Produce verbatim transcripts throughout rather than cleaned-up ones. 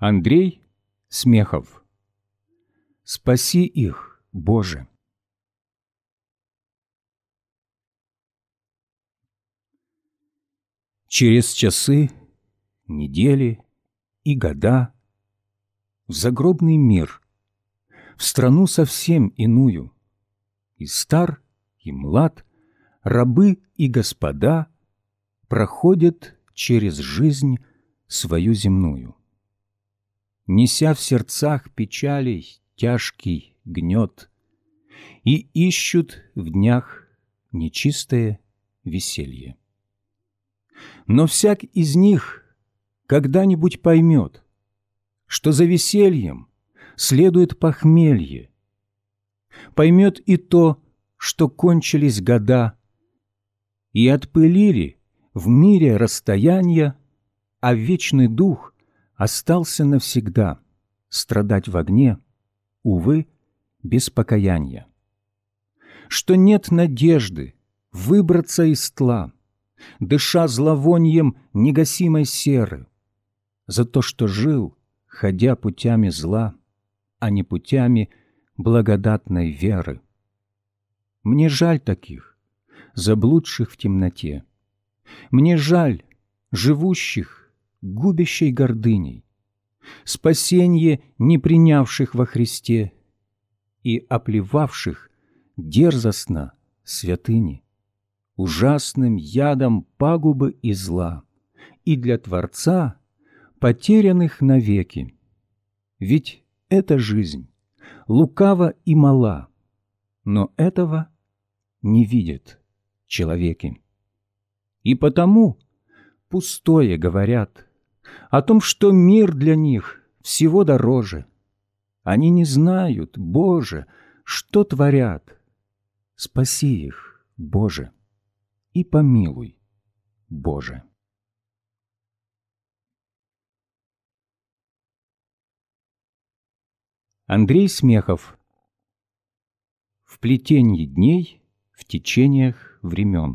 Андрей Смехов. Спаси их, Боже. Через часы, недели и года в загробный мир, в страну совсем иную, и стар, и млад, рабы и господа проходят через жизнь свою земную, неся в сердцах печалей тяжкий гнет, и ищут в днях нечистое веселье. Но всяк из них когда-нибудь поймет, что за весельем следует похмелье, поймет и то, что кончились года, и отпылили в мире расстояния, а вечный дух остался навсегда страдать в огне, увы, без покаяния. Что нет надежды выбраться из тла, дыша зловоньем негасимой серы, за то, что жил, ходя путями зла, а не путями благодатной веры. Мне жаль таких, заблудших в темноте. Мне жаль живущих губящей гордыней, спасенье не принявших во Христе и оплевавших дерзостно святыни, ужасным ядом пагубы и зла, и для Творца потерянных навеки. Ведь эта жизнь лукава и мала, но этого не видят человеки. И потому пустое говорят о том, что мир для них всего дороже. Они не знают, Боже, что творят. Спаси их, Боже, и помилуй, Боже. Андрей Смехов. В плетенье дней, в течениях времен.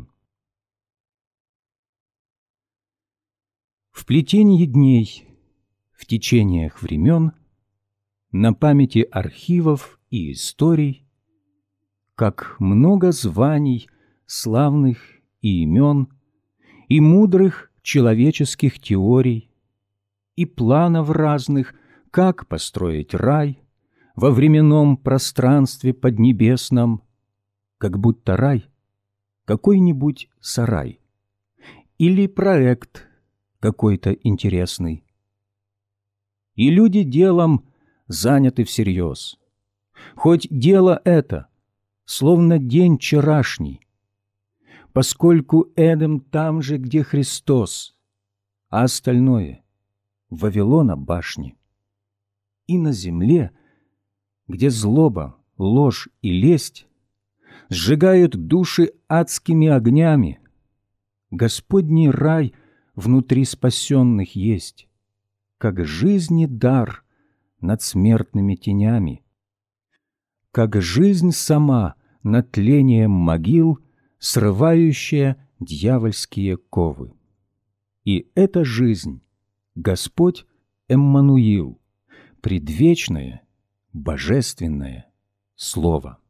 В плетенье дней, в течениях времен, на памяти архивов и историй, как много званий славных и имен, и мудрых человеческих теорий, и планов разных, как построить рай во временном пространстве поднебесном, как будто рай — какой-нибудь сарай или проект какой-то интересный. И люди делом заняты всерьез, хоть дело это словно день вчерашний, поскольку Эдем там же, где Христос, а остальное — Вавилона башни. И на земле, где злоба, ложь и лесть сжигают души адскими огнями, Господний рай внутри спасенных есть, как жизни дар над смертными тенями, как жизнь сама над тлением могил, срывающая дьявольские ковы. И эта жизнь Господь Эммануил, предвечное, божественное Слово.